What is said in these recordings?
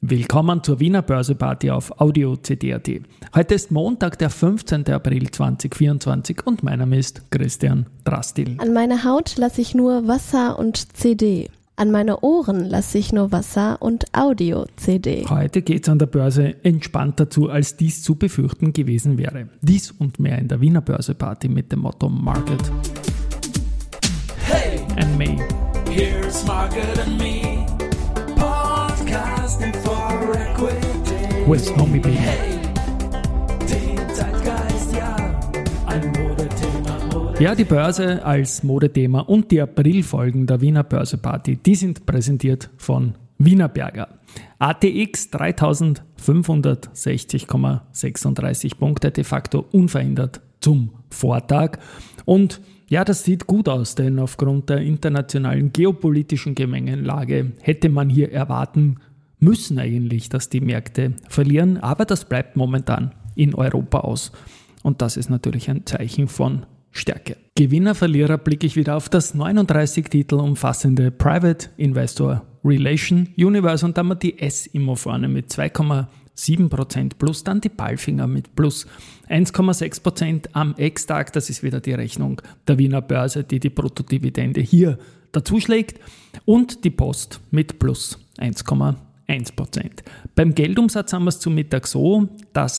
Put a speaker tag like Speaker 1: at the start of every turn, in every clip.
Speaker 1: Willkommen zur Wiener Börseparty auf Audio CD.at. Heute ist Montag, der 15. April 2024 und mein Name ist Christian Drastil.
Speaker 2: An meine Haut lasse ich nur Wasser und CD. An meine Ohren lasse ich nur Wasser und Audio-CD.
Speaker 1: Heute geht es an der Börse entspannter zu, als dies zu befürchten gewesen wäre. Dies und mehr in der Wiener Börseparty mit dem Motto Market and Me.
Speaker 3: Here's Market and Me, podcasting for equity.
Speaker 1: With Homie B.
Speaker 3: Hey, den Zeitgeist, ja, ein Modethema.
Speaker 1: Ja, die Börse als Modethema und die Aprilfolgen der Wiener Börseparty, die sind präsentiert von Wienerberger. ATX 3560,36 Punkte, de facto unverändert zum Vortag. Und ja, das sieht gut aus, denn aufgrund der internationalen geopolitischen Gemengelage hätte man hier erwarten müssen eigentlich, dass die Märkte verlieren. Aber das bleibt momentan in Europa aus. Und das ist natürlich ein Zeichen von Stärke. Gewinner, Verlierer blicke ich wieder auf das 39 Titel umfassende Private Investor Relation Universe und da haben wir die S-Immo vorne mit 2,7% plus, dann die Palfinger mit plus 1,6% am Ex-Tag. Das ist wieder die Rechnung der Wiener Börse, die die Bruttodividende hier dazuschlägt und die Post mit plus 1,1%. Beim Geldumsatz haben wir es zum Mittag so, dass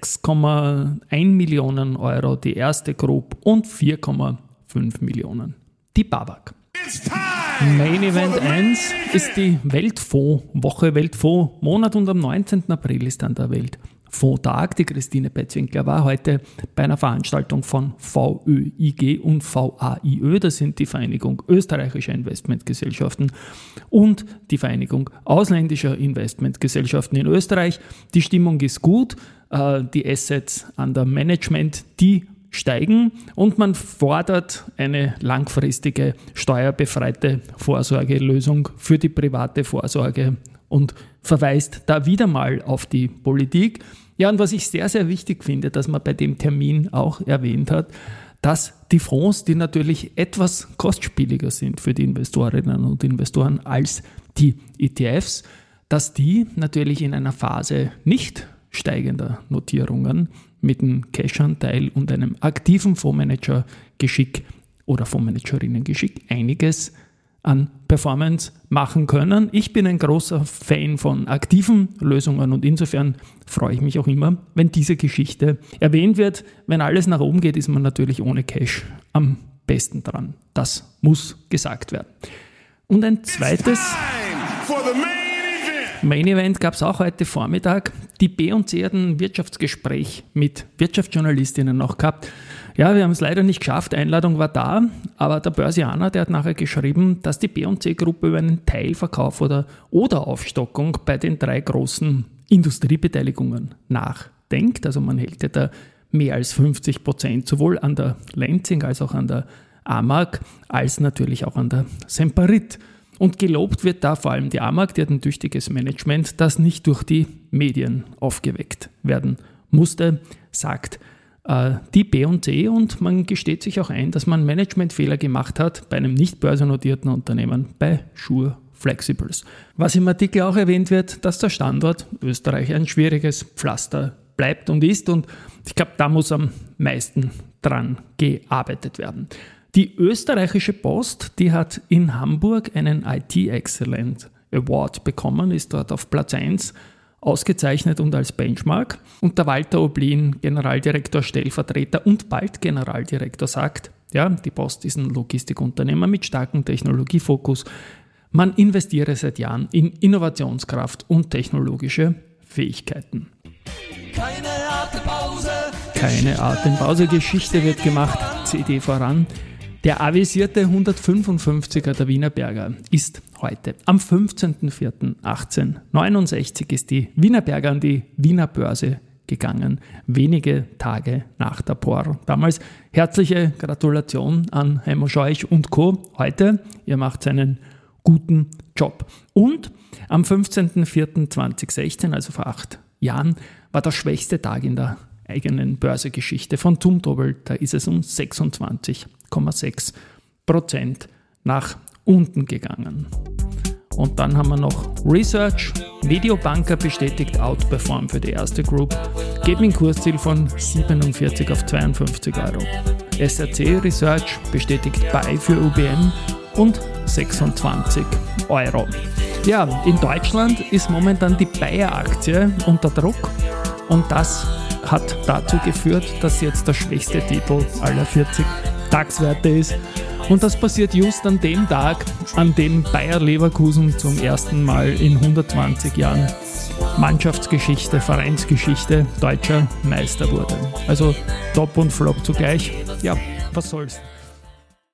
Speaker 1: 6,1 Millionen Euro die erste Group und 4,5 Millionen die BAWAG. Main Event 1 ist die Weltfondswoche, Weltfondsmonat und am 19. April ist dann der Weltfondstag. Die Christine Petzwinkler war heute bei einer Veranstaltung von VÖIG und VAIÖ, das sind die Vereinigung österreichischer Investmentgesellschaften und die Vereinigung ausländischer Investmentgesellschaften in Österreich. Die Stimmung ist gut, die Assets under Management, die steigen und man fordert eine langfristige steuerbefreite Vorsorgelösung für die private Vorsorge und verweist da wieder mal auf die Politik. Ja, und was ich sehr, sehr wichtig finde, dass man bei dem Termin auch erwähnt hat, dass die Fonds, die natürlich etwas kostspieliger sind für die Investorinnen und Investoren als die ETFs, dass die natürlich in einer Phase nicht steigender Notierungen mit einem Cash-Anteil und einem aktiven Fondsmanager-Geschick oder Fondsmanagerinnen-Geschick einiges an Performance machen können. Ich bin ein großer Fan von aktiven Lösungen und insofern freue ich mich auch immer, wenn diese Geschichte erwähnt wird. Wenn alles nach oben geht, ist man natürlich ohne Cash am besten dran. Das muss gesagt werden. Und ein zweites Main Event gab es auch heute Vormittag. Die B&C hat ein Wirtschaftsgespräch mit Wirtschaftsjournalistinnen noch gehabt. Ja, wir haben es leider nicht geschafft, Einladung war da, aber der Börsianer, der hat nachher geschrieben, dass die B&C-Gruppe über einen Teilverkauf oder Aufstockung bei den 3 großen Industriebeteiligungen nachdenkt. Also man hält ja da mehr als 50%, sowohl an der Lenzing als auch an der AMAG, als natürlich auch an der Semperit. Und gelobt wird da vor allem die AMAG, die hat ein tüchtiges Management, das nicht durch die Medien aufgeweckt werden musste, sagt die B&C, und man gesteht sich auch ein, dass man Managementfehler gemacht hat bei einem nicht börsennotierten Unternehmen, bei Shure Flexibles. Was im Artikel auch erwähnt wird, dass der Standort Österreich ein schwieriges Pflaster bleibt und ist, und ich glaube, da muss am meisten dran gearbeitet werden. Die österreichische Post, die hat in Hamburg einen IT Excellence Award bekommen, ist dort auf Platz 1 ausgezeichnet und als Benchmark. Und der Walter Oblin, Generaldirektor, Stellvertreter und bald Generaldirektor, sagt, ja, die Post ist ein Logistikunternehmer mit starkem Technologiefokus. Man investiere seit Jahren in Innovationskraft und technologische Fähigkeiten. Keine Atempause, Geschichte wird gemacht, CD voran. Der avisierte 155er der Wienerberger ist heute am 15.04.1869 ist die Wienerberger an die Wiener Börse gegangen, wenige Tage nach der POR. Damals herzliche Gratulation an Heimo Scheuch und Co. Heute, ihr macht einen guten Job. Und am 15.04.2016, also vor 8 Jahren, war der schwächste Tag in der eigenen Börsegeschichte von Zumtobel. Da ist es um 26,6% nach unten gegangen. Und dann haben wir noch Research. Mediobanker bestätigt Outperform für die erste Group. Geht mit einem Kursziel von 47 auf 52 Euro. SRC Research bestätigt Buy für UBM und 26 Euro. Ja, in Deutschland ist momentan die Bayer-Aktie unter Druck und das hat dazu geführt, dass jetzt der schwächste Titel aller 40 Tagswerte ist. Und das passiert just an dem Tag, an dem Bayer Leverkusen zum ersten Mal in 120 Jahren Mannschaftsgeschichte, Vereinsgeschichte deutscher Meister wurde. Also Top und Flop zugleich. Ja, was soll's.